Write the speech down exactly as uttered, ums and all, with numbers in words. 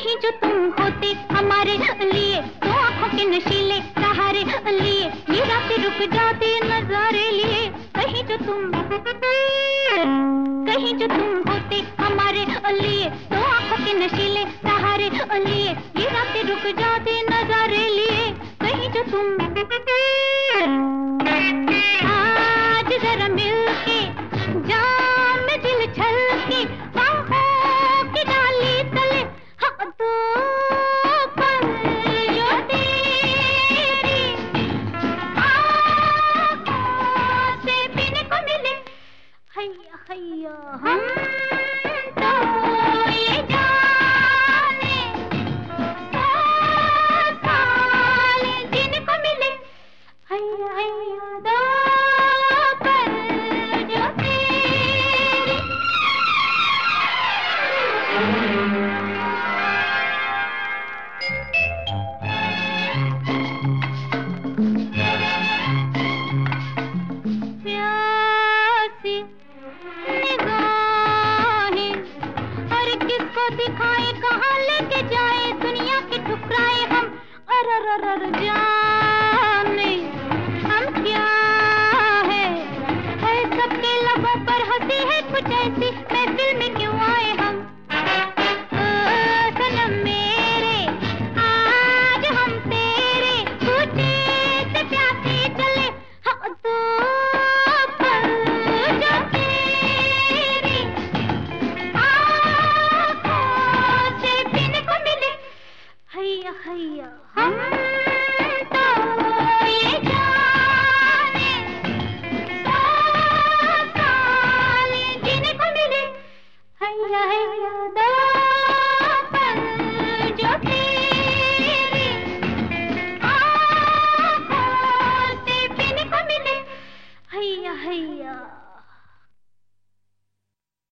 कहीं जो तुम होते हमारे लिए, तो आंखों के नशीले सहारे लिए, ये रातें रुक जाती नजारे लिए। कहीं जो तुम कहीं जो तुम होते हमारे लिए, तो आंखों के नशीले सहारे लिए, ये रातें रुक जाती नजारे लिए। कहीं जो तुम आज जरा मिलके जाम में दिल छलके, बाहों की डाली तले हाँ तो पल जो तेरी आँखों से पीने को मिले। हैया हैया हम तो ये जाने सौ साल जीने को मिले। हैया हैया दो पल जो तेरी। प्यासी निगाहें और किसको दिखाए, कहाँ लेके जाए, दुनिया के ठुकराए हम अरररर जाने हम क्या है। है सबके लबों पर हंसी है कुछ ऐसी, महफिल में क्यों आए हम। ओ सनम मेरे आज हम तेरे टूटे से प्यासे चले हाँ तो पल जो तेरी आँखों से पीने को मिले। हैया हैया हम तो ये जाने सौ साल जीने को मिले। हैया हैया दो